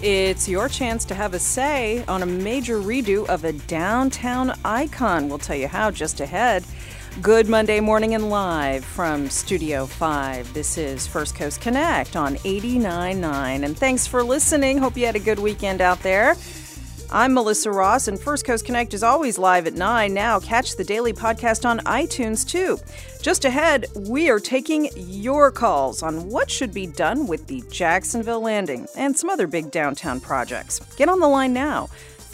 It's your chance to have a say on a major redo of a downtown icon. We'll tell you how just ahead. Good Monday morning and live from Studio 5. This is First Coast Connect on 89.9. And thanks for listening. Hope you had a good weekend out there. I'm Melissa Ross, and First Coast Connect is always live at 9. Now, catch the daily podcast on iTunes, too. Just ahead, we are taking your calls on what should be done with the Jacksonville Landing and some other big downtown projects. Get on the line now,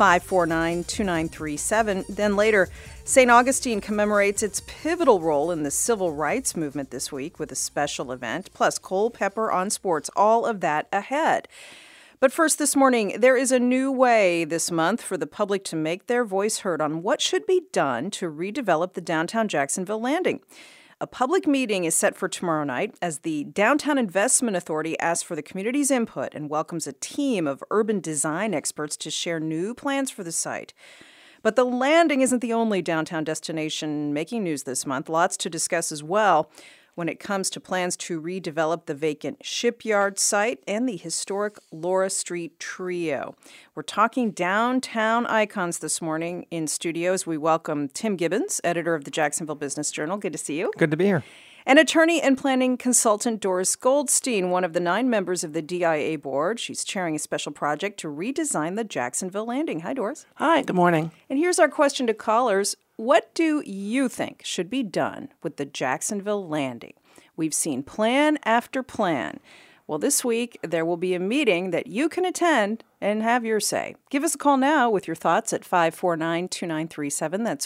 549-2937. Then later, St. Augustine commemorates its pivotal role in the civil rights movement this week with a special event, plus Culpeper on sports, all of that ahead. But first this morning, there is a new way this month for the public to make their voice heard on what should be done to redevelop the downtown Jacksonville Landing. A public meeting is set for tomorrow night as the Downtown Investment Authority asks for the community's input and welcomes a team of urban design experts to share new plans for the site. But the Landing isn't the only downtown destination making news this month. Lots to discuss as well when it comes to plans to redevelop the vacant shipyard site and the historic Laura Street Trio. We're talking downtown icons this morning in studios. We welcome Tim Gibbons, editor of the Jacksonville Business Journal. Good to see you. Good to be here. And attorney and planning consultant Doris Goldstein, one of the 9 members of the DIA board. She's chairing a special project to redesign the Jacksonville Landing. Hi, Doris. Hi, good morning. And here's our question to callers. What do you think should be done with the Jacksonville Landing? We've seen plan after plan. Well, this week, there will be a meeting that you can attend and have your say. Give us a call now with your thoughts at 549-2937. That's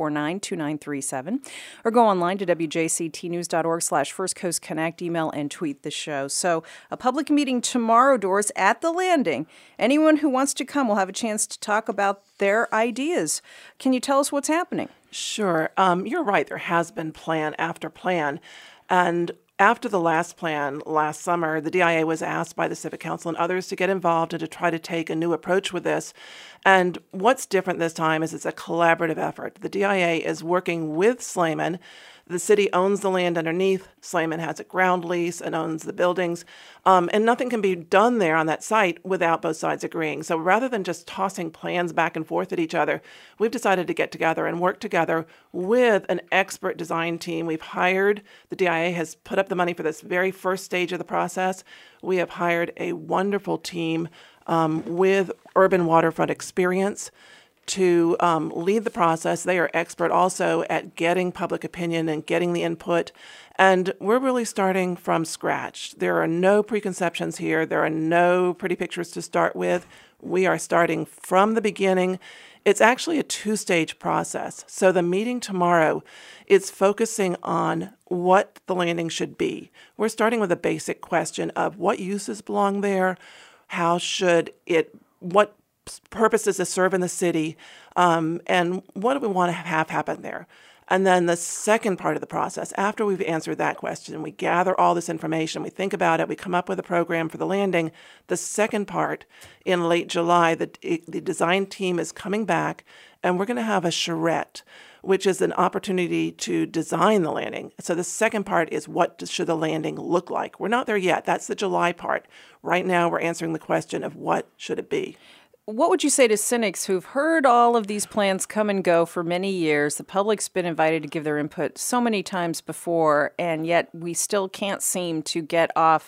549-2937. Or go online to wjctnews.org/First Coast Connect, email and tweet the show. So a public meeting tomorrow, Doris, at the Landing. Anyone who wants to come will have a chance to talk about their ideas. Can you tell us what's happening? Sure. You're right. There has been plan after plan. And after the last plan last summer, the DIA was asked by the Civic Council and others to get involved and to try to take a new approach with this. And what's different this time is it's a collaborative effort. The DIA is working with Slayman. The city owns the land underneath. Slayman has a ground lease and owns the buildings. And nothing can be done there on that site without both sides agreeing. So rather than just tossing plans back and forth at each other, we've decided to get together and work together with an expert design team. We've hired, the DIA has put up the money for this very first stage of the process. We have hired a wonderful team with urban waterfront experience to lead the process. They are expert also at getting public opinion and getting the input. And we're really starting from scratch. There are no preconceptions here. There are no pretty pictures to start with. We are starting from the beginning. It's actually a 2-stage process. So the meeting tomorrow is focusing on what the landing should be. We're starting with a basic question of what uses belong there, how should it, what purpose does it serve in the city, and what do we want to have happen there? And then the second part of the process, after we've answered that question, we gather all this information, we think about it, we come up with a program for the landing. The second part, in late July, the design team is coming back, and we're going to have a charrette, which is an opportunity to design the landing. So the second part is what should the landing look like? We're not there yet. That's the July part. Right now, we're answering the question of what should it be. What would you say to cynics who've heard all of these plans come and go for many years? The public's been invited to give their input so many times before, and yet we still can't seem to get off,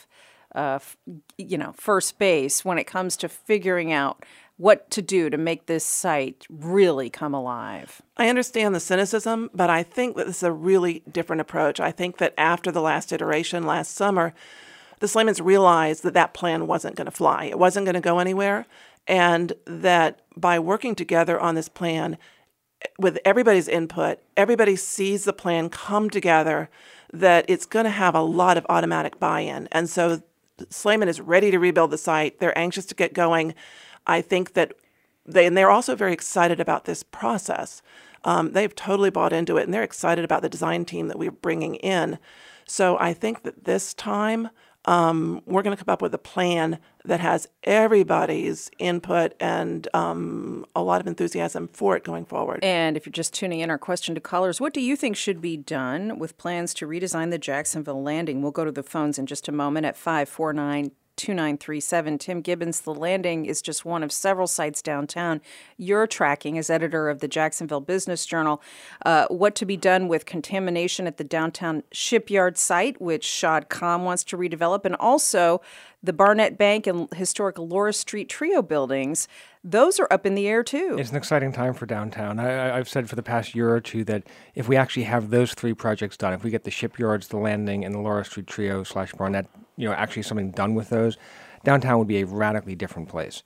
first base when it comes to figuring out what to do to make this site really come alive. I understand the cynicism, but I think that this is a really different approach. I think that after the last iteration last summer, the Slaymans realized that that plan wasn't going to fly. It wasn't going to go anywhere. And that by working together on this plan, with everybody's input, everybody sees the plan come together, that it's going to have a lot of automatic buy-in. And so Slayman is ready to rebuild the site. They're anxious to get going. I think that they're also very excited about this process. They've totally bought into it, and they're excited about the design team that we're bringing in. So I think that this time we're going to come up with a plan that has everybody's input and a lot of enthusiasm for it going forward. And if you're just tuning in, our question to callers, what do you think should be done with plans to redesign the Jacksonville Landing? We'll go to the phones in just a moment at 549 2937. Tim Gibbons, the Landing is just one of several sites downtown you're tracking as editor of the Jacksonville Business Journal. What to be done with contamination at the downtown shipyard site, which Shad Khan wants to redevelop, and also the Barnett Bank and historic Laura Street Trio buildings. Those are up in the air, too. It's an exciting time for downtown. I've said for the past year or two that if we actually have those three projects done, if we get the shipyards, the Landing, and the Laura Street Trio / Barnett, actually something done with those, downtown would be a radically different place.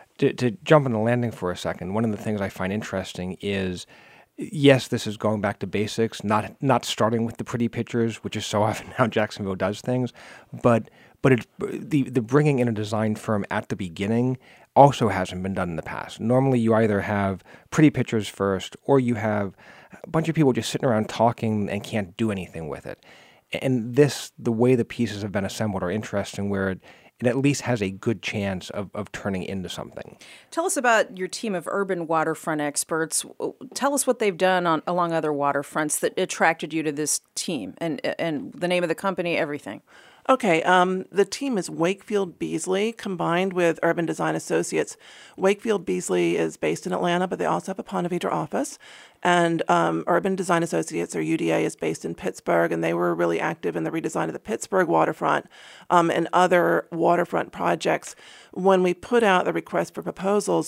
To jump on the Landing for a second, one of the things I find interesting is, yes, this is going back to basics, not starting with the pretty pictures, which is so often how Jacksonville does things, but it's the bringing in a design firm at the beginning also hasn't been done in the past. Normally, you either have pretty pictures first, or you have a bunch of people just sitting around talking and can't do anything with it. And the way the pieces have been assembled are interesting, where it at least has a good chance of turning into something. Tell us about your team of urban waterfront experts. Tell us what they've done along other waterfronts that attracted you to this team, and the name of the company, everything. Okay, the team is Wakefield Beasley combined with Urban Design Associates. Wakefield Beasley is based in Atlanta, but they also have a Ponte Vedra office. And Urban Design Associates, or UDA, is based in Pittsburgh, and they were really active in the redesign of the Pittsburgh waterfront and other waterfront projects. When we put out the request for proposals,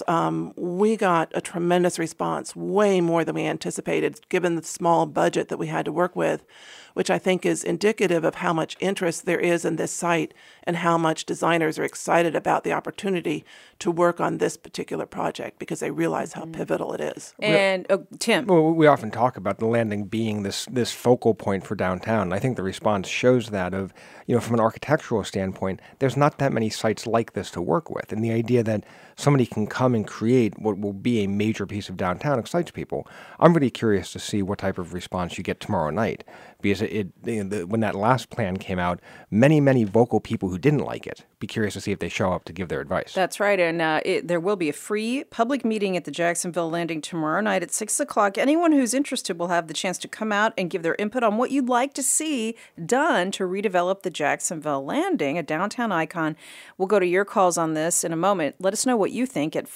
we got a tremendous response, way more than we anticipated, given the small budget that we had to work with, which I think is indicative of how much interest there is in this site and how much designers are excited about the opportunity to work on this particular project because they realize how pivotal it is. And Tim. Well, we often talk about the Landing being this focal point for downtown. And I think the response shows that from an architectural standpoint, there's not that many sites like this to work with. And the idea that somebody can come and create what will be a major piece of downtown excites people. I'm really curious to see what type of response you get tomorrow night, because when that last plan came out, many vocal people who didn't like it. Be curious to see if they show up to give their advice. That's right, and there will be a free public meeting at the Jacksonville Landing tomorrow night at 6 o'clock. Anyone who's interested will have the chance to come out and give their input on what you'd like to see done to redevelop the Jacksonville Landing, a downtown icon. We'll go to your calls on this in a moment. Let us know what you think at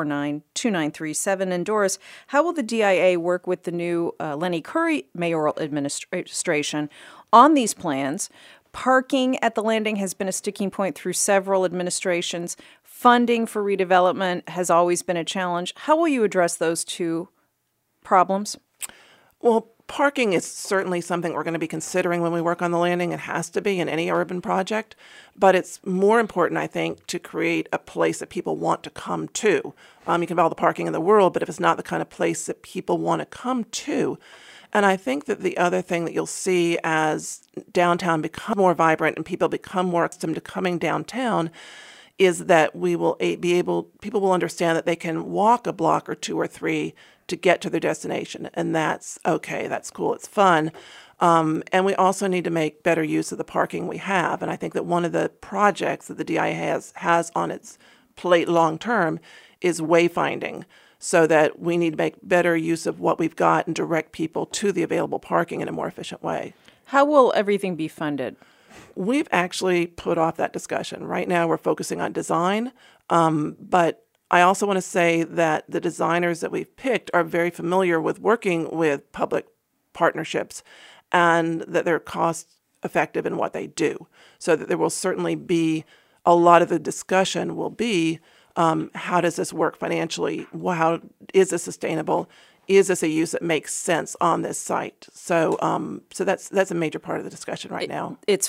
549-2937. And Doris, how will the DIA work with the new Lenny Curry mayoral administration on these plans? Parking at the Landing has been a sticking point through several administrations. Funding for redevelopment has always been a challenge. How will you address those two problems? Well, parking is certainly something we're going to be considering when we work on the Landing. It has to be in any urban project. But it's more important, I think, to create a place that people want to come to. You can have all the parking in the world, but if it's not the kind of place that people want to come to. And I think that the other thing that you'll see as downtown becomes more vibrant and people become more accustomed to coming downtown is that people will understand that they can walk a block or two or three to get to their destination. And that's okay, that's cool, it's fun. And we also need to make better use of the parking we have. And I think that one of the projects that the DIA has on its plate long term is wayfinding, so that we need to make better use of what we've got and direct people to the available parking in a more efficient way. How will everything be funded? We've actually put off that discussion. Right now we're focusing on design, but I also want to say that the designers that we've picked are very familiar with working with public partnerships and that they're cost effective in what they do. So that there will certainly be a lot of the discussion will be how does this work financially? How is this sustainable? Is this a use that makes sense on this site? So that's a major part of the discussion right now. It's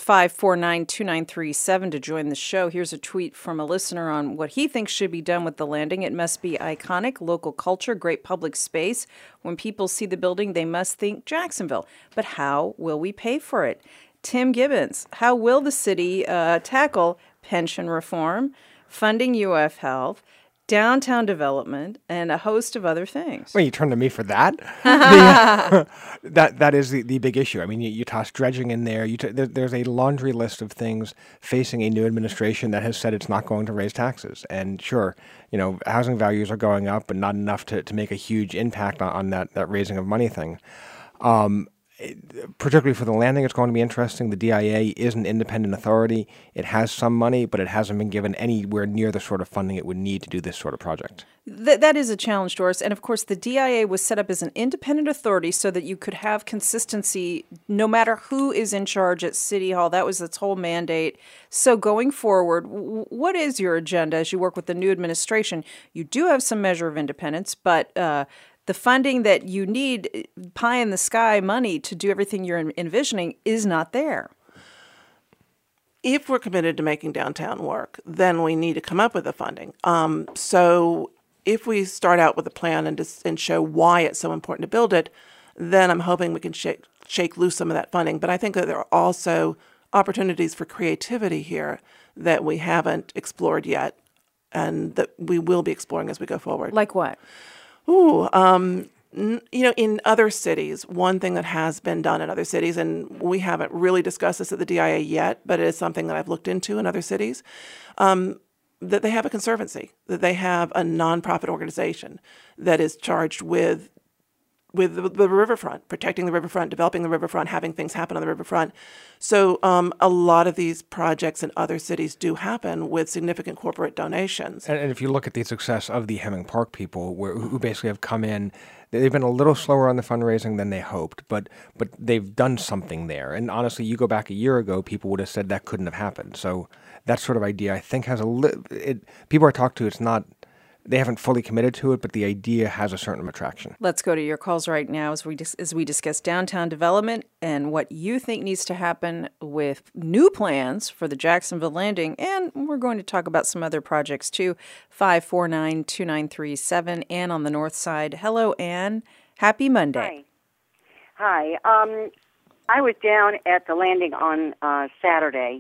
549-2937 to join the show. Here's a tweet from a listener on what he thinks should be done with the Landing. It must be iconic, local culture, great public space. When people see the building, they must think Jacksonville. But how will we pay for it? Tim Gibbons, how will the city tackle pension reform, funding UF Health, downtown development, and a host of other things? Well, you turn to me for that? That is the big issue. I mean, you toss dredging in there. There's a laundry list of things facing a new administration that has said it's not going to raise taxes. And sure, housing values are going up, but not enough to make a huge impact on that raising of money thing. particularly for the landing, it's going to be interesting. The DIA is an independent authority. It has some money, but it hasn't been given anywhere near the sort of funding it would need to do this sort of project. That is a challenge, Doris. And of course, the DIA was set up as an independent authority so that you could have consistency no matter who is in charge at City Hall. That was its whole mandate. So going forward, what is your agenda as you work with the new administration? You do have some measure of independence, but the funding that you need, pie in the sky money to do everything you're envisioning, is not there. If we're committed to making downtown work, then we need to come up with the funding. So if we start out with a plan and show why it's so important to build it, then I'm hoping we can shake loose some of that funding. But I think that there are also opportunities for creativity here that we haven't explored yet and that we will be exploring as we go forward. Like what? In other cities, one thing that has been done in other cities, and we haven't really discussed this at the DIA yet, but it is something that I've looked into in other cities, that they have a conservancy, that they have a nonprofit organization that is charged with the riverfront, protecting the riverfront, developing the riverfront, having things happen on the riverfront. So a lot of these projects in other cities do happen with significant corporate donations. And if you look at the success of the Hemming Park people, who basically have come in, they've been a little slower on the fundraising than they hoped, but they've done something there. And honestly, you go back a year ago, people would have said that couldn't have happened. So that sort of idea, I think, has people I talk to, it's not. They haven't fully committed to it, but the idea has a certain attraction. Let's go to your calls right now as we discuss downtown development and what you think needs to happen with new plans for the Jacksonville Landing. And we're going to talk about some other projects too. 549-2937. Ann on the north side. Hello, Ann. Happy Monday. Hi. I was down at the Landing on Saturday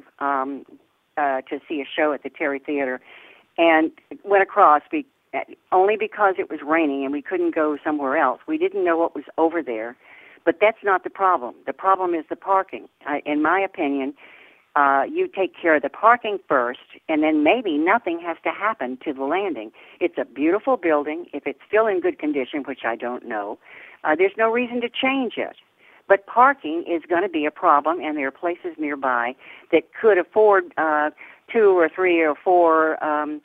to see a show at the Terry Theater and went across only because it was raining and we couldn't go somewhere else. We didn't know what was over there, but that's not the problem. The problem is the parking. In my opinion, you take care of the parking first, and then maybe nothing has to happen to the Landing. It's a beautiful building. If it's still in good condition, which I don't know, there's no reason to change it. But parking is going to be a problem, and there are places nearby that could afford 2 or 3 or 4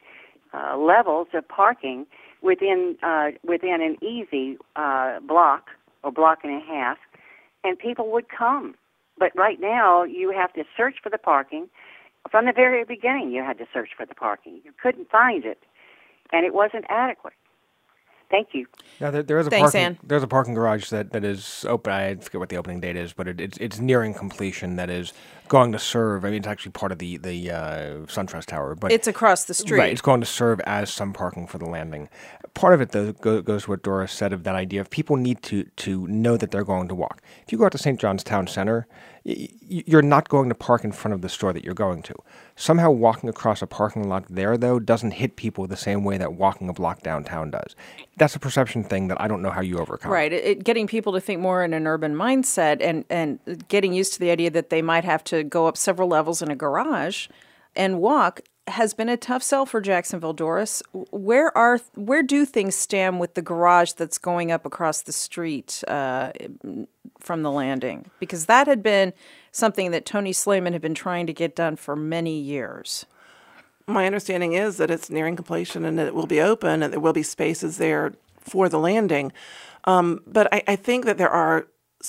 levels of parking within an easy block or block and a half, and people would come. But right now, you have to search for the parking. From the very beginning, you had to search for the parking. You couldn't find it, and it wasn't adequate. Thank you. Now, there is a there's a parking garage that is open. I forget what the opening date is, but it's nearing completion. That is going to serve. I mean, it's actually part of the SunTrust Tower, but it's across the street. Right, it's going to serve as some parking for the Landing. Part of it, though, goes to what Doris said of that idea of people need to know that they're going to walk. If you go out to St. John's Town Center, you're not going to park in front of the store that you're going to. Somehow walking across a parking lot there, though, doesn't hit people the same way that walking a block downtown does. That's a perception thing that I don't know how you overcome. Right. Getting people to think more in an urban mindset and getting used to the idea that they might have to go up several levels in a garage and walk has been a tough sell for Jacksonville, Doris. Where do things stand with the garage that's going up across the street from the Landing? Because that had been something that Tony Slayman had been trying to get done for many years. My understanding is that it's nearing completion and that it will be open and there will be spaces there for the Landing. But I think that there are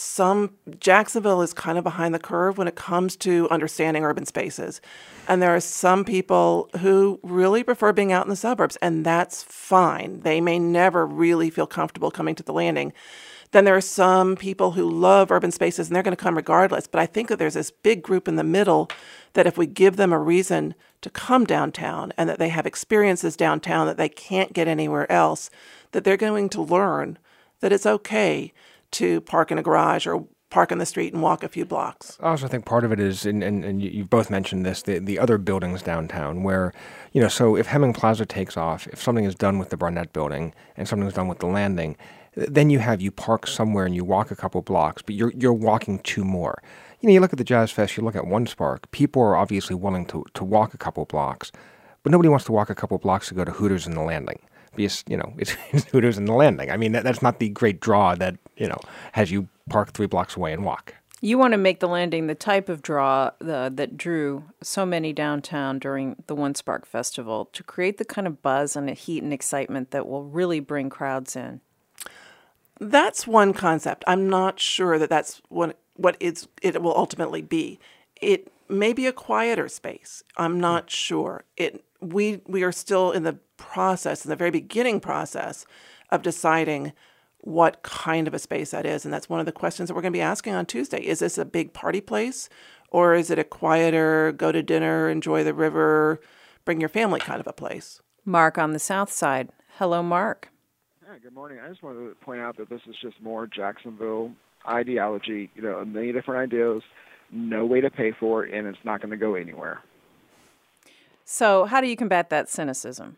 Jacksonville is kind of behind the curve when it comes to understanding urban spaces. And there are some people who really prefer being out in the suburbs, and that's fine. They may never really feel comfortable coming to the Landing. Then there are some people who love urban spaces, and they're going to come regardless. But I think that there's this big group in the middle that if we give them a reason to come downtown and that they have experiences downtown that they can't get anywhere else, that they're going to learn that it's okay to park in a garage or park in the street and walk a few blocks. I also think part of it is, and you've both mentioned this, the other buildings downtown where, so if Hemming Plaza takes off, if something is done with the Barnett building and something is done with the Landing, then you park somewhere and you walk a couple blocks, but you're walking 2 more. You look at the Jazz Fest, you look at One Spark, people are obviously willing to walk a couple blocks, but nobody wants to walk a couple blocks to go to Hooters in the Landing. because, it's Hooters and the Landing. I mean, that's not the great draw that, has you park 3 blocks away and walk. You want to make the Landing the type of draw that drew so many downtown during the One Spark Festival, to create the kind of buzz and heat and excitement that will really bring crowds in. That's one concept. I'm not sure that that's what it will ultimately be. It may be a quieter space. I'm not sure. We are still in the very beginning process of deciding what kind of a space that is. And that's one of the questions that we're going to be asking on Tuesday. Is this a big party place, or is it a quieter, go to dinner, enjoy the river, bring your family kind of a place? Mark on the south side. Hello, Mark. Hi, good morning. I just wanted to point out that this is just more Jacksonville ideology, a million different ideas, no way to pay for it, and it's not going to go anywhere. So how do you combat that cynicism?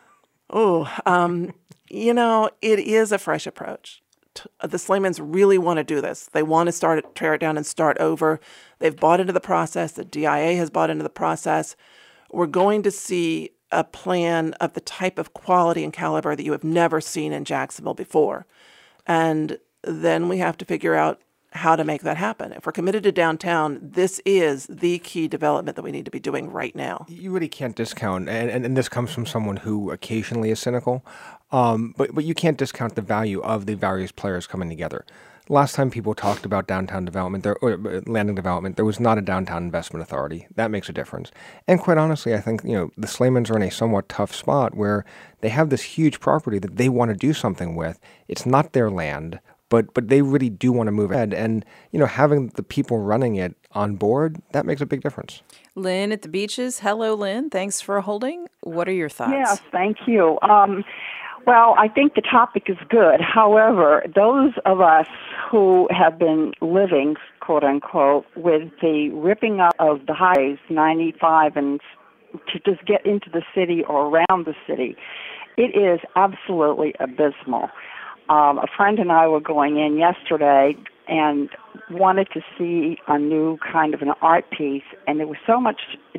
It is a fresh approach. The Slamans really want to do this. They want to tear it down and start over. They've bought into the process. The DIA has bought into the process. We're going to see a plan of the type of quality and caliber that you have never seen in Jacksonville before. And then we have to figure out how to make that happen. If we're committed to downtown, this is the key development that we need to be doing right now. You really can't discount, and this comes from someone who occasionally is cynical, but you can't discount the value of the various players coming together. Last time people talked about downtown development, or Landing development, there was not a downtown investment authority. That makes a difference. And quite honestly, I think the Slamans are in a somewhat tough spot where they have this huge property that they want to do something with. It's not their land, but they really do want to move ahead. And having the people running it on board, that makes a big difference. Lynn at the Beaches. Hello, Lynn. Thanks for holding. What are your thoughts? Yes, thank you. Well, I think the topic is good. However, those of us who have been living, quote unquote, with the ripping up of the highways 95 and to just get into the city or around the city, it is absolutely abysmal. A friend and I were going in yesterday and wanted to see a new kind of an art piece, and there was so much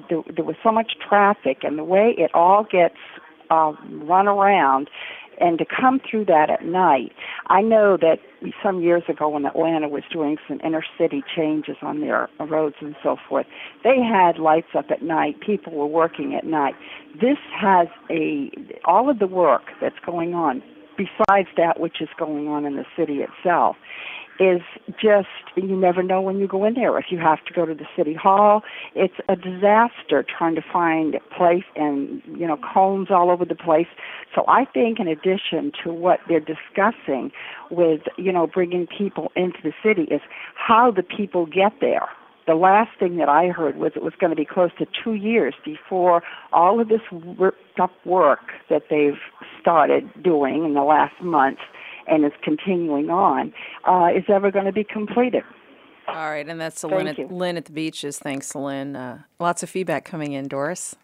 traffic, and the way it all gets run around, and to come through that at night. I know that some years ago when Atlanta was doing some inner city changes on their roads and so forth, they had lights up at night. People were working at night. This has all of the work that's going on, besides that which is going on in the city itself, is just, you never know when you go in there. If you have to go to the city hall, it's a disaster trying to find a place, and, cones all over the place. So I think in addition to what they're discussing with, bringing people into the city, is how the people get there. The last thing that I heard was it was going to be close to 2 years before all of this ripped-up work that they've started doing in the last month and is continuing on, is ever going to be completed. All right, and that's Lynn at the Beaches. Thanks, Lynn. Lots of feedback coming in, Doris.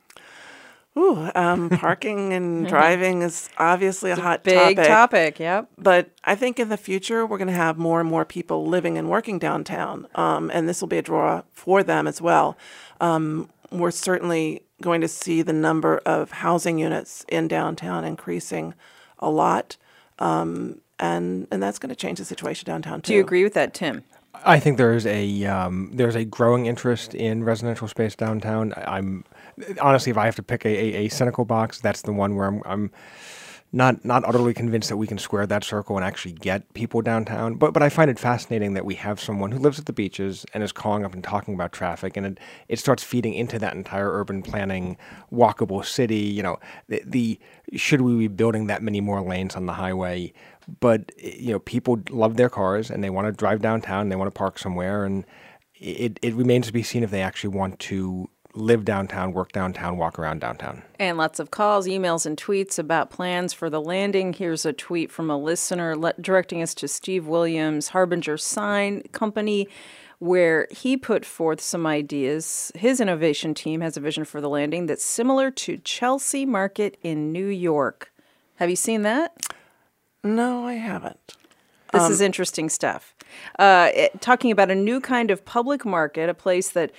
Parking and driving is obviously a hot big topic, yep. But I think in the future, we're going to have more and more people living and working downtown, and this will be a draw for them as well. We're certainly going to see the number of housing units in downtown increasing a lot, and that's going to change the situation downtown, too. Do you agree with that, Tim? I think there's a growing interest in residential space downtown. I'm honestly, if I have to pick a cynical box, that's the one where I'm not utterly convinced that we can square that circle and actually get people downtown. But I find it fascinating that we have someone who lives at the Beaches and is calling up and talking about traffic, and it starts feeding into that entire urban planning, walkable city. Should we be building that many more lanes on the highway? But people love their cars and they want to drive downtown. They want to park somewhere, and it remains to be seen if they actually want to live downtown, work downtown, walk around downtown. And lots of calls, emails, and tweets about plans for the Landing. Here's a tweet from a listener directing us to Steve Williams, Harbinger Sign Company, where he put forth some ideas. His innovation team has a vision for the Landing that's similar to Chelsea Market in New York. Have you seen that? No, I haven't. This is interesting stuff. Talking about a new kind of public market, a place that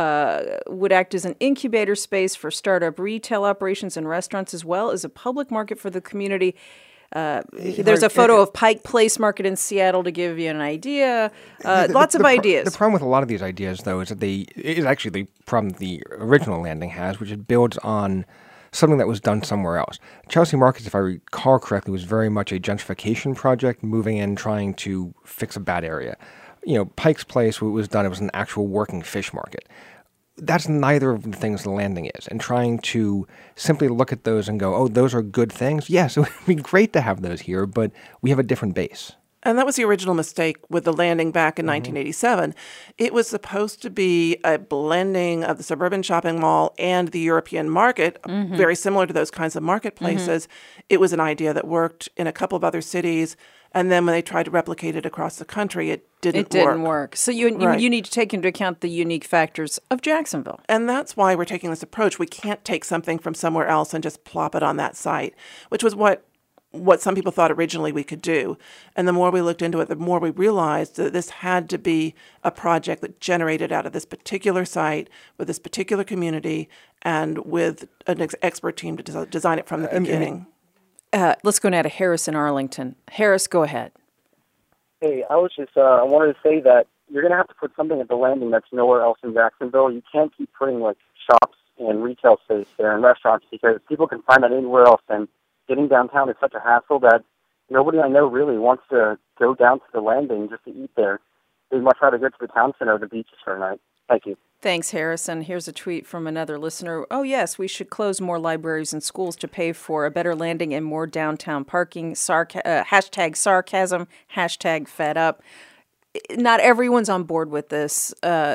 would act as an incubator space for startup retail operations and restaurants, as well as a public market for the community. There's a photo of Pike Place Market in Seattle to give you an idea. Lots of ideas. The problem with a lot of these ideas, though, is that is actually the problem the original landing has, which it builds on something that was done somewhere else. Chelsea Markets, if I recall correctly, was very much a gentrification project, moving in, trying to fix a bad area. Pike's Place, what was done, it was an actual working fish market. That's neither of the things the landing is. And trying to simply look at those and go, oh, those are good things? Yes, it would be great to have those here, but we have a different base. And that was the original mistake with the landing back in 1987. It was supposed to be a blending of the suburban shopping mall and the European market, very similar to those kinds of marketplaces. It was an idea that worked in a couple of other cities. And then when they tried to replicate it across the country, it didn't work. So you need to take into account the unique factors of Jacksonville. And that's why we're taking this approach. We can't take something from somewhere else and just plop it on that site, which was what some people thought originally we could do. And the more we looked into it, the more we realized that this had to be a project that generated out of this particular site with this particular community and with an expert team to design it from the beginning. Let's go now to Harris in Arlington. Harris, go ahead. Hey, I wanted to say that you're going to have to put something at the landing that's nowhere else in Jacksonville. You can't keep putting shops and retail space there and restaurants because people can find that anywhere else. And getting downtown is such a hassle that nobody I know really wants to go down to the landing just to eat there. They'd much rather go to the town center or the beaches for a night. Thank you. Thanks, Harrison. Here's a tweet from another listener. Oh, yes, we should close more libraries and schools to pay for a better landing and more downtown parking. Hashtag sarcasm, hashtag fed up. Not everyone's on board with this.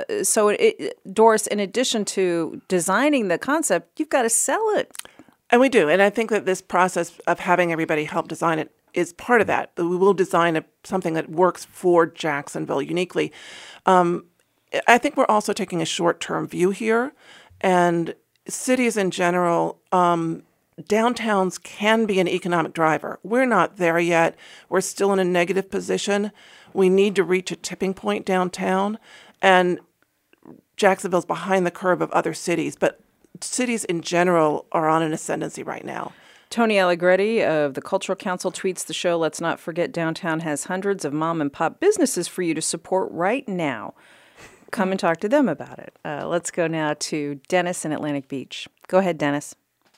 Doris, in addition to designing the concept, you've got to sell it. And we do. And I think that this process of having everybody help design it is part of that. We will design something that works for Jacksonville uniquely. I think we're also taking a short-term view here. And cities in general, downtowns can be an economic driver. We're not there yet. We're still in a negative position. We need to reach a tipping point downtown. And Jacksonville's behind the curve of other cities. But cities in general are on an ascendancy right now. Tony Allegretti of the Cultural Council tweets the show, let's not forget downtown has hundreds of mom-and-pop businesses for you to support right now. Come and talk to them about it. Let's go now to Dennis in Atlantic Beach. Go ahead, Dennis.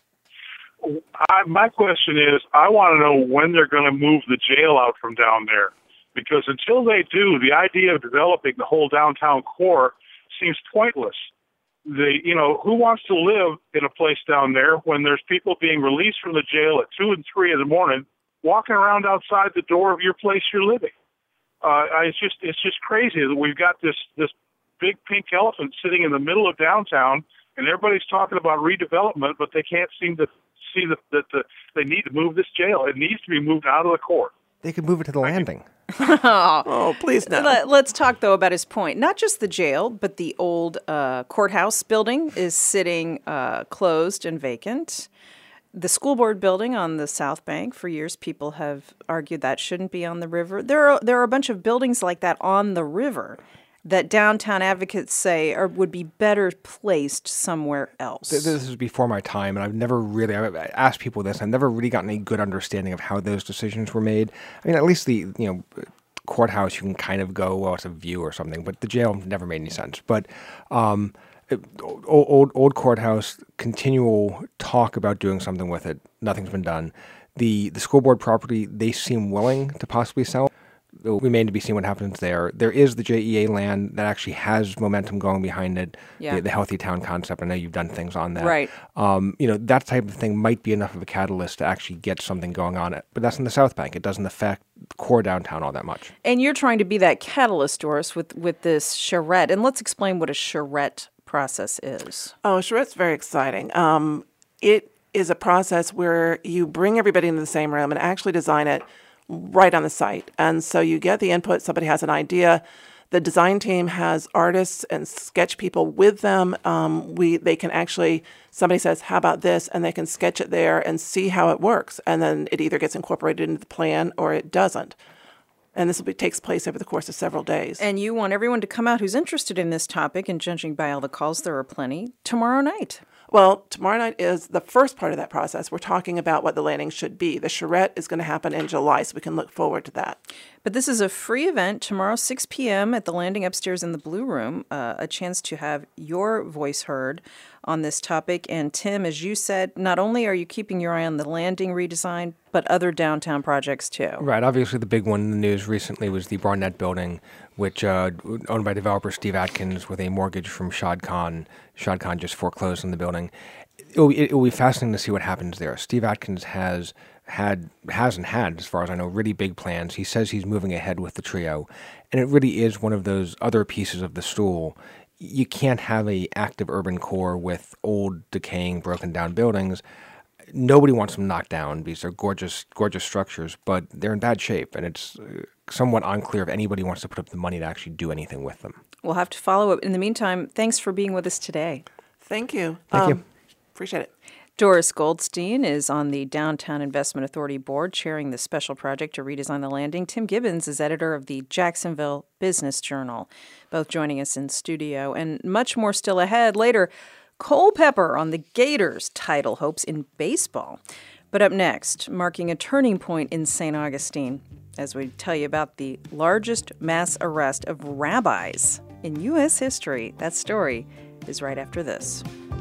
My question is, I want to know when they're going to move the jail out from down there. Because until they do, the idea of developing the whole downtown core seems pointless. Who wants to live in a place down there when there's people being released from the jail at 2 and 3 in the morning, walking around outside the door of your place you're living? It's just crazy that we've got this big pink elephant sitting in the middle of downtown, and everybody's talking about redevelopment, but they can't seem to see that they need to move this jail. It needs to be moved out of the core. They could move it to the landing. Oh, please no. Let's talk, though, about his point. Not just the jail, but the old courthouse building is sitting closed and vacant. The school board building on the South Bank, for years people have argued that shouldn't be on the river. There are a bunch of buildings like that on the river that downtown advocates say would be better placed somewhere else. This is before my time, and I've asked people this. I've never really gotten a good understanding of how those decisions were made. I mean, at least the courthouse, you can kind of go, well, it's a view or something, but the jail never made any sense. But old courthouse, continual talk about doing something with it. Nothing's been done. The school board property, they seem willing to possibly sell. It remains to be seen what happens there. There is the JEA land that actually has momentum going behind it, the Healthy Town concept. I know you've done things on that. Right. That type of thing might be enough of a catalyst to actually get something going on it. But that's in the South Bank. It doesn't affect core downtown all that much. And you're trying to be that catalyst, Doris, with this charrette. And let's explain what a charrette process is. Oh, charrette's very exciting. It is a process where you bring everybody into the same room and actually design it right on the site. And so you get the input, somebody has an idea. The design team has artists and sketch people with them. They can actually, somebody says, how about this? And they can sketch it there and see how it works. And then it either gets incorporated into the plan or it doesn't. And this takes place over the course of several days. And you want everyone to come out who's interested in this topic, and judging by all the calls, there are plenty, tomorrow night. Well, tomorrow night is the first part of that process. We're talking about what the landing should be. The charrette is going to happen in July, so we can look forward to that. But this is a free event tomorrow, 6 p.m. at the landing upstairs in the Blue Room, a chance to have your voice heard on this topic. And Tim, as you said, not only are you keeping your eye on the landing redesign, but other downtown projects too. Right. Obviously, the big one in the news recently was the Barnett Building, which owned by developer Steve Atkins with a mortgage from Shad Khan. Shad Khan just foreclosed on the building. It will be fascinating to see what happens there. Steve Atkins hasn't had, as far as I know, really big plans. He says he's moving ahead with the trio, and it really is one of those other pieces of the stool. You can't have an active urban core with old, decaying, broken down buildings. Nobody wants them knocked down because they're gorgeous, gorgeous structures, but they're in bad shape, and it's somewhat unclear if anybody wants to put up the money to actually do anything with them. We'll have to follow up. In the meantime, thanks for being with us today. Thank you. Thank you. Appreciate it. Doris Goldstein is on the Downtown Investment Authority board, chairing the special project to redesign the landing. Tim Gibbons is editor of the Jacksonville Business Journal, both joining us in studio. And much more still ahead. Later, Culpepper on the Gators' title hopes in baseball. But up next, marking a turning point in St. Augustine, as we tell you about the largest mass arrest of rabbis in U.S. history. That story is right after this.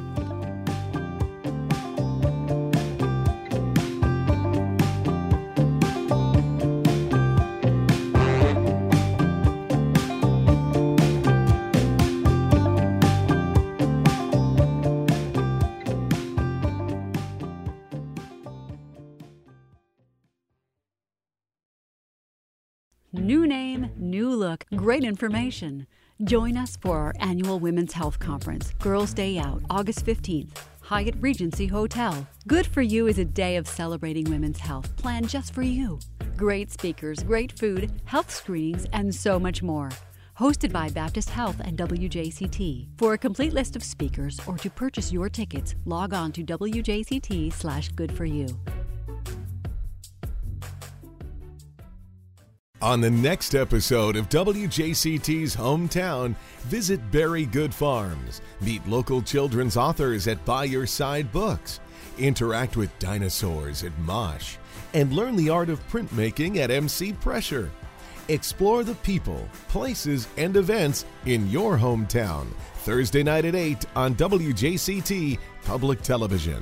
New name, new look, great information. Join us for our annual Women's Health Conference, Girls Day Out, August 15th, Hyatt Regency Hotel. Good for You is a day of celebrating women's health, planned just for you. Great speakers, great food, health screenings, and so much more. Hosted by Baptist Health and WJCT. For a complete list of speakers or to purchase your tickets, log on to WJCT/goodforyou. On the next episode of WJCT's Hometown, visit Berry Good Farms, meet local children's authors at By Your Side Books, interact with dinosaurs at Mosh, and learn the art of printmaking at MC Pressure. Explore the people, places, and events in your hometown, Thursday night at 8 on WJCT Public Television.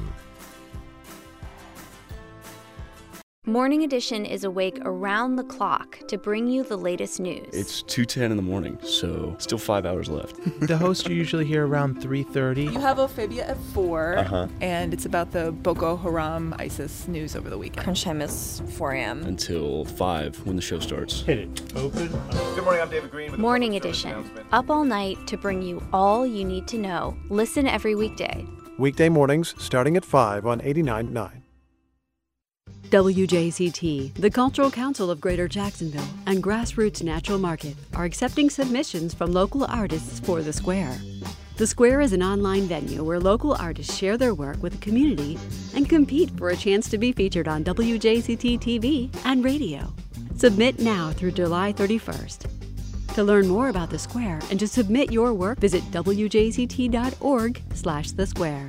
Morning Edition is awake around the clock to bring you the latest news. It's 2:10 in the morning, so still 5 hours left. The hosts are usually here around 3:30. You have Ophabia at 4, and it's about the Boko Haram ISIS news over the weekend. Crunch time is 4 a.m. Until 5 when the show starts. Hit it. Open. Good morning, I'm David Green with Morning Edition. Up all night to bring you all you need to know. Listen every weekday. Weekday mornings starting at 5 on 89.9. WJCT, the Cultural Council of Greater Jacksonville, and Grassroots Natural Market are accepting submissions from local artists for The Square. The Square is an online venue where local artists share their work with the community and compete for a chance to be featured on WJCT TV and radio. Submit now through July 31st. To learn more about The Square and to submit your work, visit wjct.org/The Square.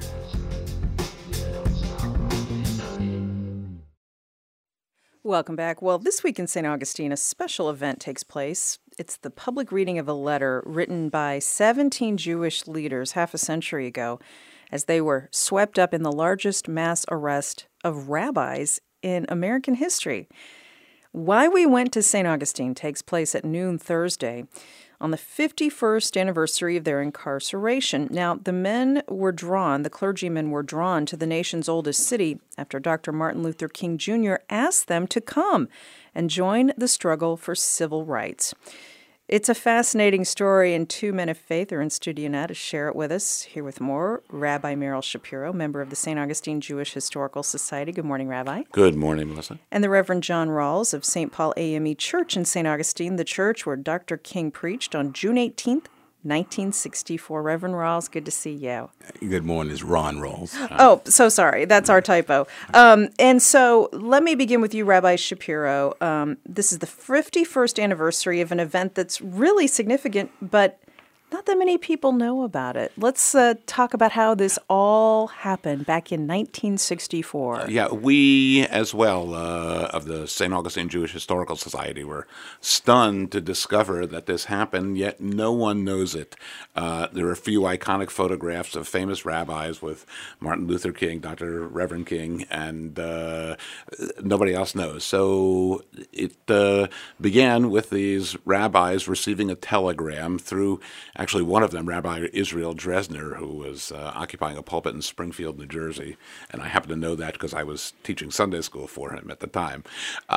Welcome back. Well, this week in St. Augustine, a special event takes place. It's the public reading of a letter written by 17 Jewish leaders half a century ago as they were swept up in the largest mass arrest of rabbis in American history. Why We Went to St. Augustine takes place at noon Thursday on the 51st anniversary of their incarceration. Now, the clergymen were drawn to the nation's oldest city after Dr. Martin Luther King Jr. asked them to come and join the struggle for civil rights. It's a fascinating story, and two men of faith are in studio now to share it with us. Here with more, Rabbi Merrill Shapiro, member of the St. Augustine Jewish Historical Society. Good morning, Rabbi. Good morning, Melissa. And the Reverend John Rawls of St. Paul AME Church in St. Augustine, the church where Dr. King preached on June 18th, 1964. Reverend Rawls, good to see you. Good morning, it's Ron Rawls. Oh, so sorry. That's our typo. And so let me begin with you, Rabbi Shapiro. This is the 51st anniversary of an event that's really significant, but not that many people know about it. Let's talk about how this all happened back in 1964. Yeah, we as well of the St. Augustine Jewish Historical Society were stunned to discover that this happened, yet no one knows it. There are a few iconic photographs of famous rabbis with Martin Luther King, Dr. Reverend King, and nobody else knows. So it began with these rabbis receiving a telegram through actually one of them, Rabbi Israel Dresner, who was occupying a pulpit in Springfield, New Jersey, and I happen to know that because I was teaching Sunday school for him at the time.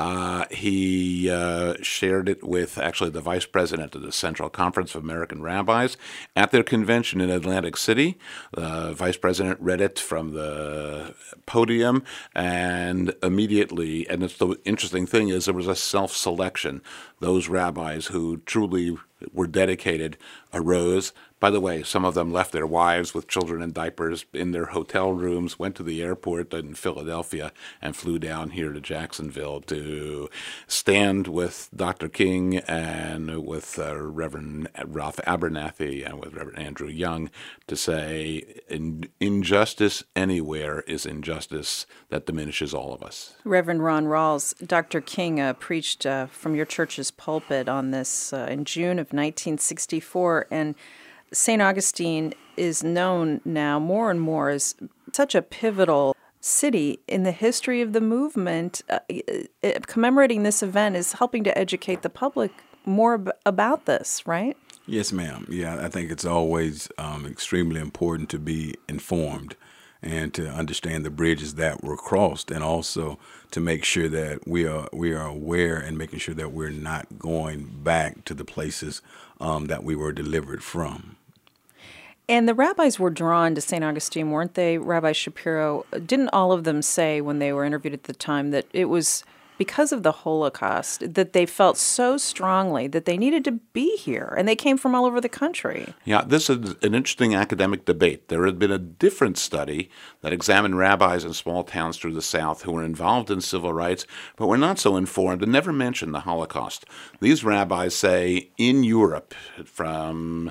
He shared it with actually the vice president of the Central Conference of American Rabbis at their convention in Atlantic City. The vice president read it from the podium, and immediately, and it's the interesting thing is there was a self-selection. Those rabbis who truly were dedicated arose. By the way, some of them left their wives with children in diapers in their hotel rooms, went to the airport in Philadelphia, and flew down here to Jacksonville to stand with Dr. King and with Reverend Ralph Abernathy and with Reverend Andrew Young to say injustice anywhere is injustice that diminishes all of us. Reverend Ron Rawls, Dr. King preached from your church's pulpit on this in June of 1964, and St. Augustine is known now more and more as such a pivotal city in the history of the movement. Commemorating this event is helping to educate the public more about this, right? Yes, ma'am. Yeah, I think it's always extremely important to be informed and to understand the bridges that were crossed, and also to make sure that we are aware and making sure that we're not going back to the places that we were delivered from. And the rabbis were drawn to St. Augustine, weren't they, Rabbi Shapiro? Didn't all of them say when they were interviewed at the time that it was because of the Holocaust that they felt so strongly that they needed to be here, and they came from all over the country? Yeah, this is an interesting academic debate. There had been a different study that examined rabbis in small towns through the South who were involved in civil rights but were not so informed and never mentioned the Holocaust. These rabbis say in Europe, from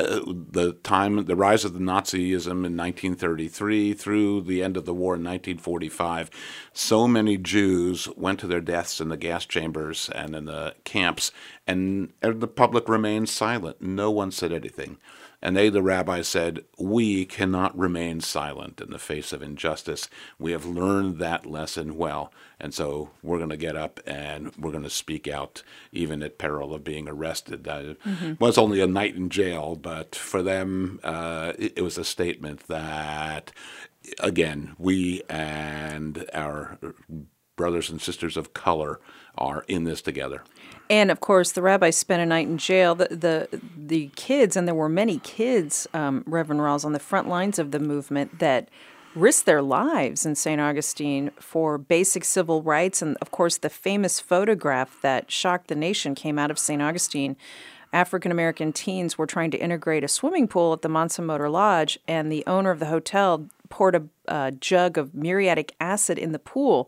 the rise of the Nazism in 1933 through the end of the war in 1945, so many Jews went to their deaths in the gas chambers and in the camps, and the public remained silent. No one said anything. And they, the rabbis, said, we cannot remain silent in the face of injustice. We have learned that lesson well, and so we're going to get up and we're going to speak out, even at peril of being arrested. It was only a night in jail, but for them, it was a statement that, again, we and our brothers and sisters of color are in this together. And, of course, the rabbis spent a night in jail. The kids, and there were many kids, Reverend Rawls, on the front lines of the movement that risked their lives in St. Augustine for basic civil rights. And, of course, the famous photograph that shocked the nation came out of St. Augustine. African-American teens were trying to integrate a swimming pool at the Mansa-Motor Lodge, and the owner of the hotel poured a jug of muriatic acid in the pool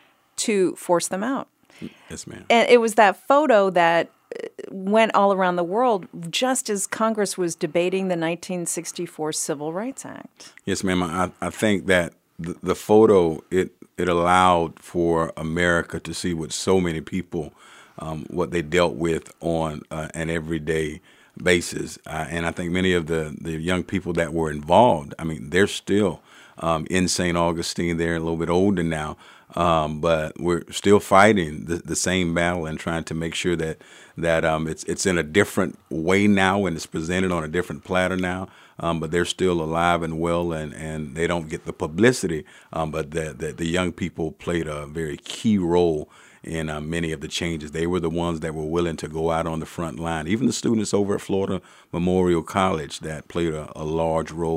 to force them out. Yes, ma'am. And it was that photo that went all around the world just as Congress was debating the 1964 Civil Rights Act. Yes, ma'am. I think that the photo, it allowed for America to see what so many people, what they dealt with on an everyday basis. And I think many of the young people that were involved, I mean, they're still in St. Augustine. They're a little bit older now. But we're still fighting the same battle and trying to make sure that it's in a different way now and it's presented on a different platter now. But they're still alive and well, and they don't get the publicity. But the young people played a very key role in many of the changes. They were the ones that were willing to go out on the front line. Even the students over at Florida Memorial College that played a large role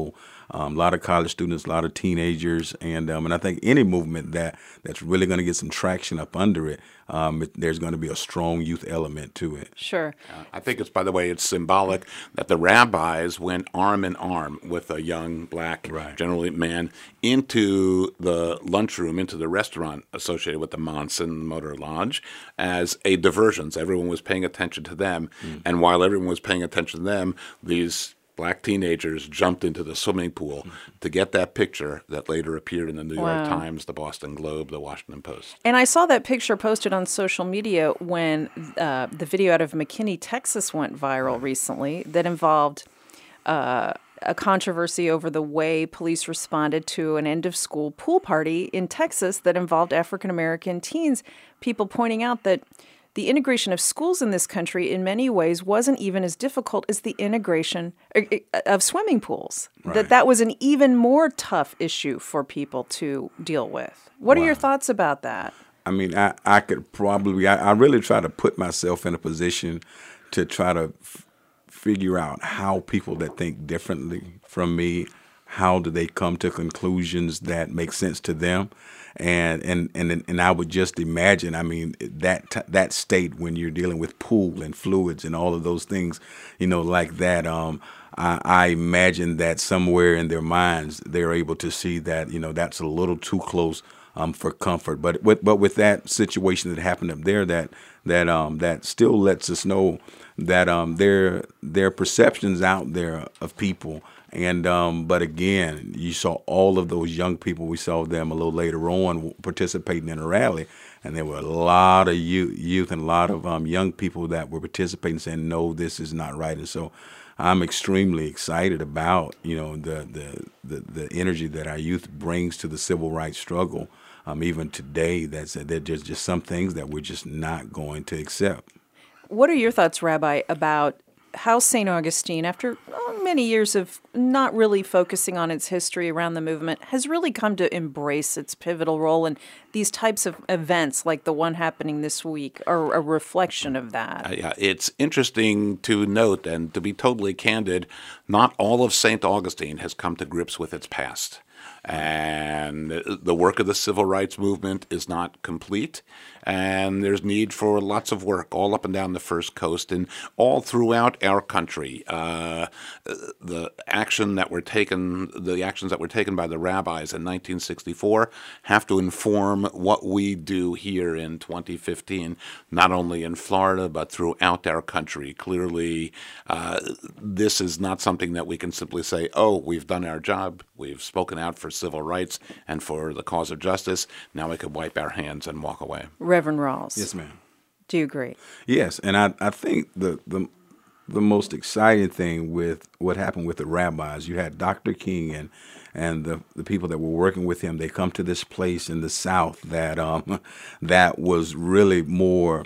a lot of college students, a lot of teenagers, and I think any movement that's really going to get some traction up under it, there's going to be a strong youth element to it. Sure. I think it's, by the way, it's symbolic that the rabbis went arm in arm with a young black, generally man, into the lunchroom, into the restaurant associated with the Monson Motor Lodge as a diversion. So everyone was paying attention to them. And while everyone was paying attention to them, these black teenagers jumped into the swimming pool to get that picture that later appeared in the New York Times, the Boston Globe, the Washington Post. And I saw that picture posted on social media when the video out of McKinney, Texas went viral recently that involved a controversy over the way police responded to an end-of-school pool party in Texas that involved African-American teens, people pointing out that the integration of schools in this country in many ways wasn't even as difficult as the integration of swimming pools. That was an even more tough issue for people to deal with. What are your thoughts about that? I mean, I could probably, I really try to put myself in a position to try to figure out how people that think differently from me, how do they come to conclusions that make sense to them. And I would just imagine, I mean, that state when you're dealing with pool and fluids and all of those things, like that. I imagine that somewhere in their minds they're able to see that that's a little too close for comfort. But with that situation that happened up there, that still lets us know that there are perceptions out there of people. And but again, you saw all of those young people. We saw them a little later on participating in a rally, and there were a lot of youth and a lot of young people that were participating, saying, "No, this is not right." And so, I'm extremely excited about the energy that our youth brings to the civil rights struggle. Even today, there's just some things that we're just not going to accept. What are your thoughts, Rabbi, about how St. Augustine, after many years of not really focusing on its history around the movement, has really come to embrace its pivotal role, and these types of events like the one happening this week are a reflection of that? Yeah, it's interesting to note, and to be totally candid, not all of St. Augustine has come to grips with its past. And the work of the civil rights movement is not complete, and there's need for lots of work all up and down the First Coast and all throughout our country. The actions that were taken by the rabbis in 1964 have to inform what we do here in 2015, not only in Florida but throughout our country. Clearly, this is not something that we can simply say, "Oh, we've done our job, we've spoken out for civil rights and for the cause of justice. Now we could wipe our hands and walk away." Reverend Rawls. Yes, ma'am. Do you agree? Yes, and I think the most exciting thing with what happened with the rabbis, you had Dr. King and the people that were working with him. They come to this place in the South that was really more.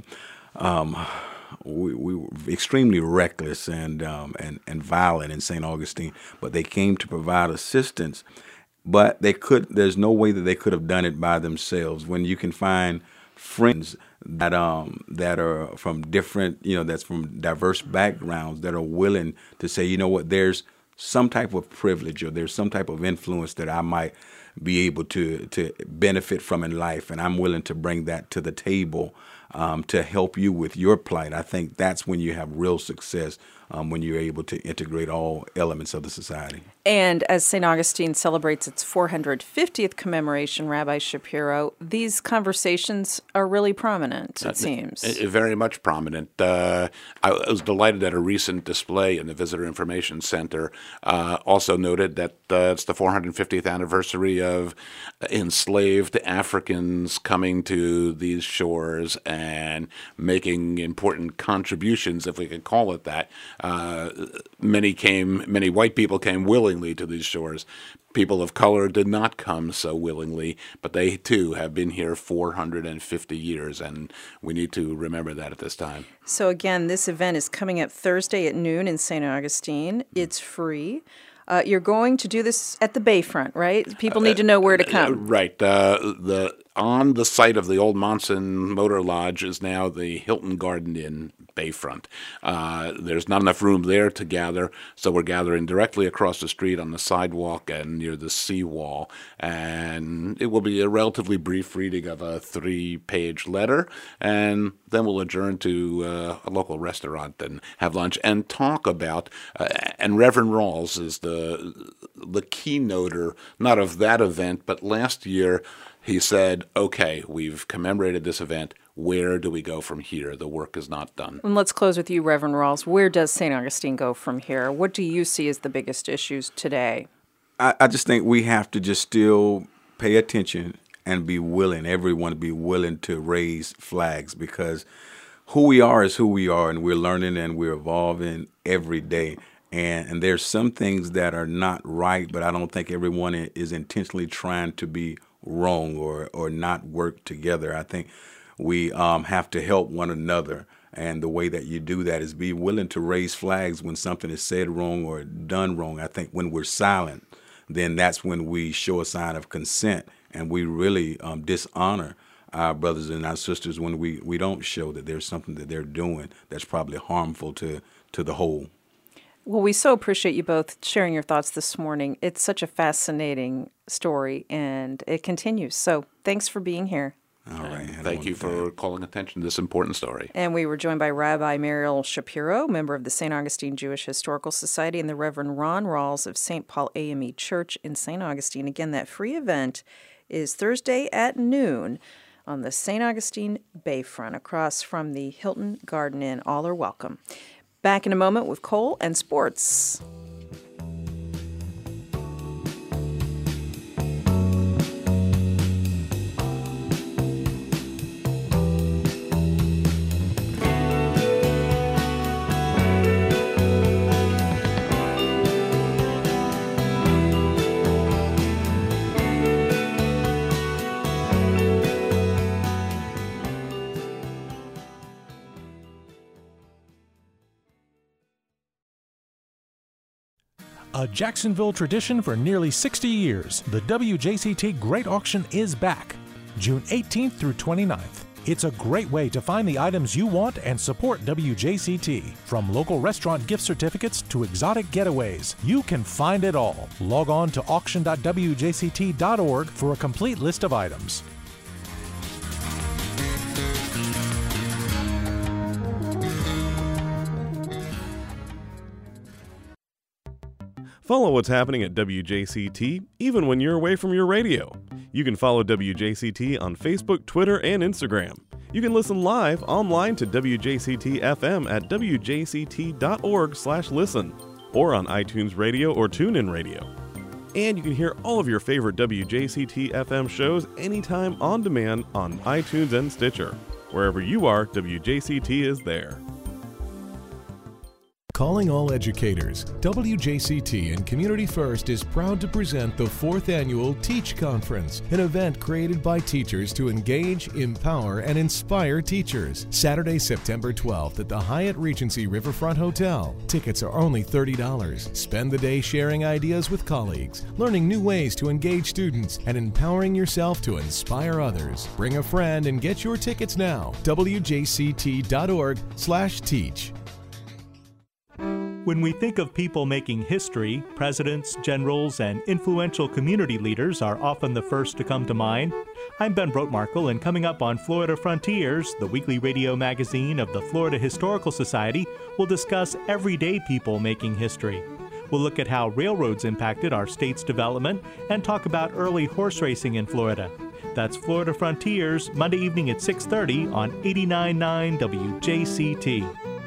We were extremely reckless and violent in St. Augustine, but they came to provide assistance. But there's no way that they could have done it by themselves. When you can find friends that are from different, that's from diverse backgrounds that are willing to say, you know what, there's some type of privilege or there's some type of influence that I might be able to benefit from in life, and I'm willing to bring that to the table to help you with your plight. I think that's when you have real success, when you're able to integrate all elements of the society. And as St. Augustine celebrates its 450th commemoration, Rabbi Shapiro, these conversations are really prominent, it seems. Very much prominent. I was delighted that a recent display in the Visitor Information Center also noted that it's the 450th anniversary of enslaved Africans coming to these shores and making important contributions, if we could call it that. Many white people came willingly to these shores. People of color did not come so willingly, but they too have been here 450 years, and we need to remember that at this time. So again, this event is coming up Thursday at noon in St. Augustine. It's free. You're going to do this at the Bayfront, right? People need to know where to come. Right. The on the site of the old Monson Motor Lodge is now the Hilton Garden Inn Bayfront. There's not enough room there to gather, so we're gathering directly across the street on the sidewalk and near the seawall. And it will be a relatively brief reading of a 3-page letter, and then we'll adjourn to a local restaurant and have lunch and talk about, and Reverend Rawls is the keynoter, not of that event, but last year he said, okay, we've commemorated this event. Where do we go from here? The work is not done. And let's close with you, Reverend Rawls. Where does St. Augustine go from here? What do you see as the biggest issues today? I just think we have to just still pay attention and be willing, everyone to be willing to raise flags, because who we are is who we are, and we're learning and we're evolving every day. And there's some things that are not right, but I don't think everyone is intentionally trying to be wrong or not work together. I think we have to help one another, and the way that you do that is be willing to raise flags when something is said wrong or done wrong. I think when we're silent, then that's when we show a sign of consent, and we really dishonor our brothers and our sisters when we don't show that there's something that they're doing that's probably harmful to the whole. Well, we so appreciate you both sharing your thoughts this morning. It's such a fascinating story, and it continues. So thanks for being here. All right. Thank you for calling attention to this important story. And we were joined by Rabbi Mariel Shapiro, member of the St. Augustine Jewish Historical Society, and the Reverend Ron Rawls of St. Paul AME Church in St. Augustine. Again, that free event is Thursday at noon on the St. Augustine Bayfront across from the Hilton Garden Inn. All are welcome. Back in a moment with Cole and sports. A Jacksonville tradition for nearly 60 years, the WJCT Great Auction is back, June 18th through 29th. It's a great way to find the items you want and support WJCT. From local restaurant gift certificates to exotic getaways, you can find it all. Log on to auction.wjct.org for a complete list of items. Follow what's happening at WJCT even when you're away from your radio. You can follow WJCT on Facebook, Twitter, and Instagram. You can listen live online to WJCT FM at wjct.org/listen or on iTunes Radio or TuneIn Radio. And you can hear all of your favorite WJCT FM shows anytime on demand on iTunes and Stitcher. Wherever you are, WJCT is there. Calling all educators, WJCT and Community First is proud to present the 4th Annual Teach Conference, an event created by teachers to engage, empower, and inspire teachers. Saturday, September 12th at the Hyatt Regency Riverfront Hotel. Tickets are only $30. Spend the day sharing ideas with colleagues, learning new ways to engage students, and empowering yourself to inspire others. Bring a friend and get your tickets now. WJCT.org/teach. When we think of people making history, presidents, generals, and influential community leaders are often the first to come to mind. I'm Ben Brotmarkle, and coming up on Florida Frontiers, the weekly radio magazine of the Florida Historical Society, we'll discuss everyday people making history. We'll look at how railroads impacted our state's development and talk about early horse racing in Florida. That's Florida Frontiers, Monday evening at 6:30 on 89.9 WJCT.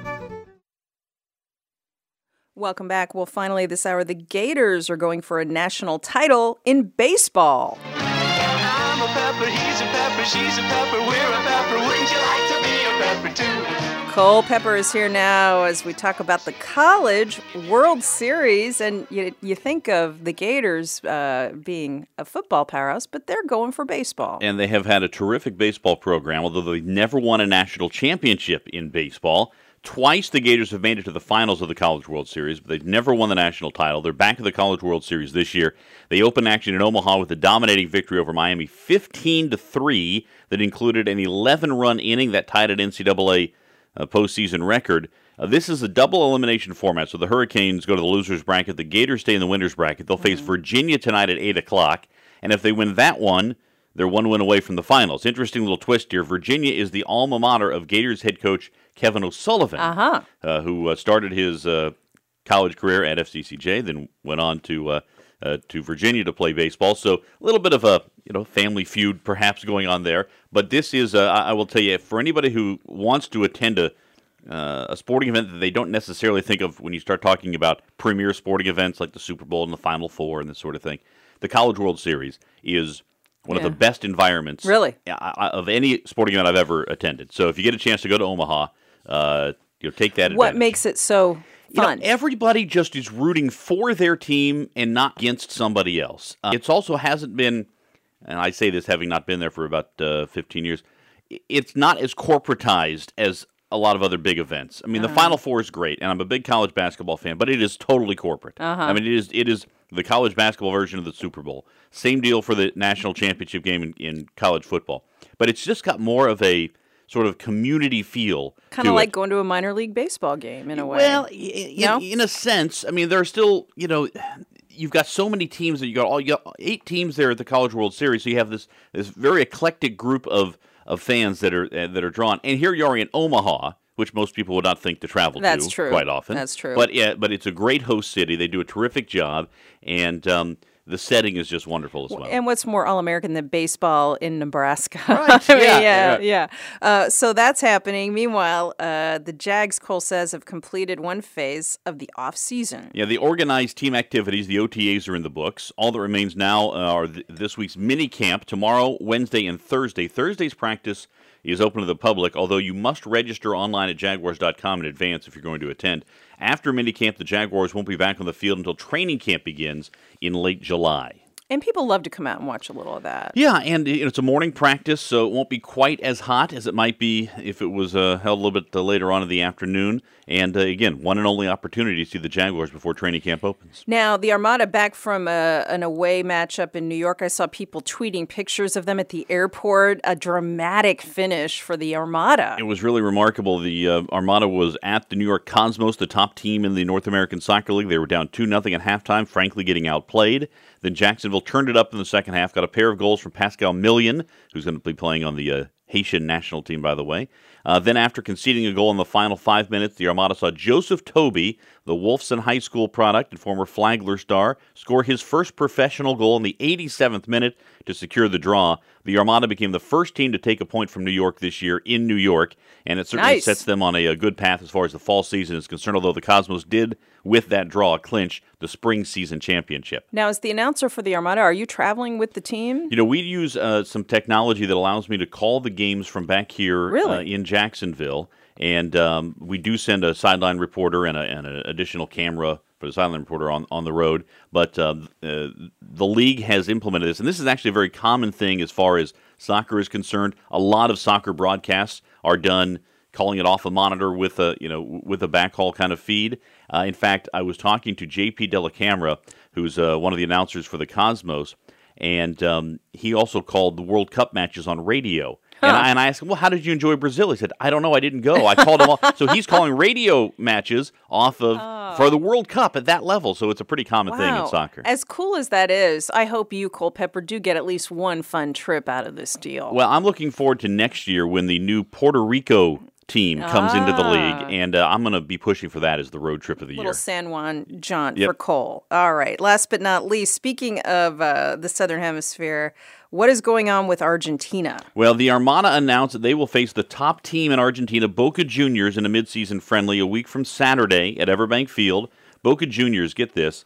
Welcome back. Well, finally this hour, the Gators are going for a national title in baseball. I'm a pepper, he's a pepper, she's a pepper, we're a pepper. Wouldn't you like to be a pepper too? Cole Pepper is here now as we talk about the College World Series. And you think of the Gators being a football powerhouse, but they're going for baseball. And they have had a terrific baseball program, although they've never won a national championship in baseball. Twice the Gators have made it to the finals of the College World Series, but they've never won the national title. They're back to the College World Series this year. They opened action in Omaha with a dominating victory over Miami, 15-3, that included an 11-run inning that tied an NCAA postseason record. This is a double elimination format, so the Hurricanes go to the losers bracket. The Gators stay in the winners bracket. They'll face Virginia tonight at 8 o'clock, and if they win that one, they're one win away from the finals. Interesting little twist here. Virginia is the alma mater of Gators head coach Kevin O'Sullivan, who started his college career at FCCJ, then went on to Virginia to play baseball. So a little bit of a family feud perhaps going on there. But this is, I will tell you, for anybody who wants to attend a sporting event that they don't necessarily think of when you start talking about premier sporting events like the Super Bowl and the Final Four and this sort of thing, the College World Series is one of the best environments of any sporting event I've ever attended. So if you get a chance to go to Omaha, take that advantage. What makes it so fun? Everybody just is rooting for their team and not against somebody else. It also hasn't been, and I say this having not been there for about 15 years, it's not as corporatized as a lot of other big events. I mean, the Final Four is great, and I'm a big college basketball fan, but it is totally corporate. I mean, it is the college basketball version of the Super Bowl. Same deal for the national championship game in college football. But it's just got more of a sort of community feel. Kind of like going to a minor league baseball game in a way. Well, in a sense. I mean, there are still, you've got so many teams that you got 8 teams there at the College World Series. So you have this very eclectic group of fans that are drawn. And here you are in Omaha, which most people would not think to travel to quite often. That's true. But it's a great host city. They do a terrific job, and the setting is just wonderful as well. And what's more All-American than baseball in Nebraska? Right. Yeah. So that's happening. Meanwhile, the Jags, Cole says, have completed one phase of the off-season. Yeah, the organized team activities, the OTAs, are in the books. All that remains now are this week's mini camp tomorrow, Wednesday, and Thursday. Thursday's practice is open to the public, although you must register online at Jaguars.com in advance if you're going to attend. After minicamp, the Jaguars won't be back on the field until training camp begins in late July. And people love to come out and watch a little of that. Yeah, and it's a morning practice, so it won't be quite as hot as it might be if it was held a little bit later on in the afternoon. And again, one and only opportunity to see the Jaguars before training camp opens. Now, the Armada back from an away matchup in New York. I saw people tweeting pictures of them at the airport. A dramatic finish for the Armada. It was really remarkable. The Armada was at the New York Cosmos, the top team in the North American Soccer League. They were down 2-0 at halftime, frankly getting outplayed. Then Jacksonville turned it up in the second half, got a pair of goals from Pascal Million, who's going to be playing on the Haitian national team, by the way. Then after conceding a goal in the final 5 minutes, the Armada saw Joseph Toby, the Wolfson High School product and former Flagler star, score his first professional goal in the 87th minute to secure the draw. The Armada became the first team to take a point from New York this year in New York, and it certainly sets them on a good path as far as the fall season is concerned, although the Cosmos did, with that draw, clinch the spring season championship. Now, as the announcer for the Armada, are you traveling with the team? We use some technology that allows me to call the games from back here in Jacksonville, and we do send a sideline reporter and an additional camera for the sideline reporter on the road. But the league has implemented this, and this is actually a very common thing as far as soccer is concerned. A lot of soccer broadcasts are done calling it off a monitor with a backhaul kind of feed. In fact, I was talking to JP Dellacamera, who's one of the announcers for the Cosmos, and he also called the World Cup matches on radio. And I asked him, well, how did you enjoy Brazil? He said, I don't know, I didn't go. I called him off. So he's calling radio matches off of for the World Cup at that level. So it's a pretty common thing in soccer. As cool as that is, I hope you, Culpepper, do get at least one fun trip out of this deal. Well, I'm looking forward to next year when the new Puerto Rico team comes into the league, and I'm going to be pushing for that as the road trip of the year. Little San Juan jaunt for Cole. All right. Last but not least, speaking of the Southern Hemisphere, what is going on with Argentina? Well, the Armada announced that they will face the top team in Argentina, Boca Juniors, in a midseason friendly a week from Saturday at Everbank Field. Boca Juniors, get this,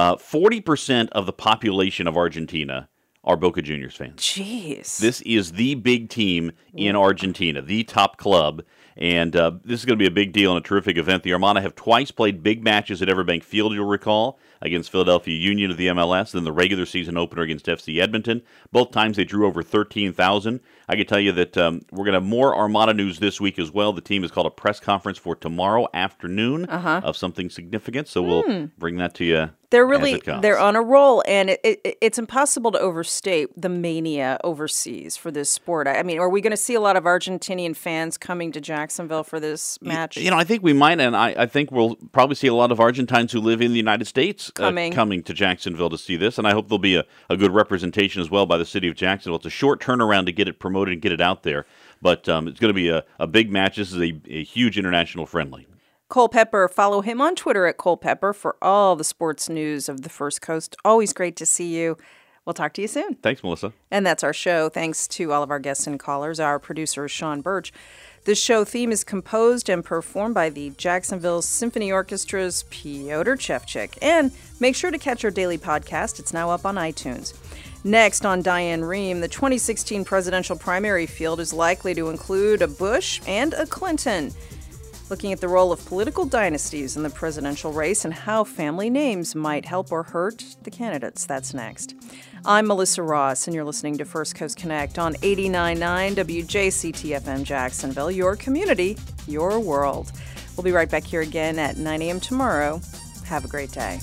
40% of the population of Argentina are Boca Juniors fans. Jeez. This is the big team in Argentina, the top club. And this is going to be a big deal and a terrific event. The Armada have twice played big matches at Everbank Field, you'll recall. against Philadelphia Union of the MLS, then the regular season opener against FC Edmonton. Both times they drew over 13,000. I can tell you that we're going to have more Armada news this week as well. The team has called a press conference for tomorrow afternoon of something significant, so we'll bring that to you. They're on a roll, and it's impossible to overstate the mania overseas for this sport. I mean, are we going to see a lot of Argentinian fans coming to Jacksonville for this match? I think we might, and I think we'll probably see a lot of Argentines who live in the United States coming to Jacksonville to see this, and I hope there'll be a good representation as well by the city of Jacksonville. It's a short turnaround to get it promoted and get it out there, but it's going to be a big match. This is a huge international friendly. Cole Pepper, follow him on Twitter at Cole Pepper for all the sports news of the First Coast. Always great to see you. We'll talk to you soon. Thanks, Melissa. And that's our show. Thanks to all of our guests and callers. Our producer is Sean Birch. This show theme is composed and performed by the Jacksonville Symphony Orchestra's Piotr Chevchik. And make sure to catch our daily podcast. It's now up on iTunes. Next on Diane Rehm, the 2016 presidential primary field is likely to include a Bush and a Clinton. Looking at the role of political dynasties in the presidential race and how family names might help or hurt the candidates. That's next. I'm Melissa Ross, and you're listening to First Coast Connect on 89.9 WJCT-FM Jacksonville, your community, your world. We'll be right back here again at 9 a.m. tomorrow. Have a great day.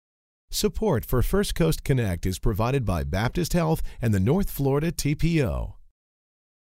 Support for First Coast Connect is provided by Baptist Health and the North Florida TPO.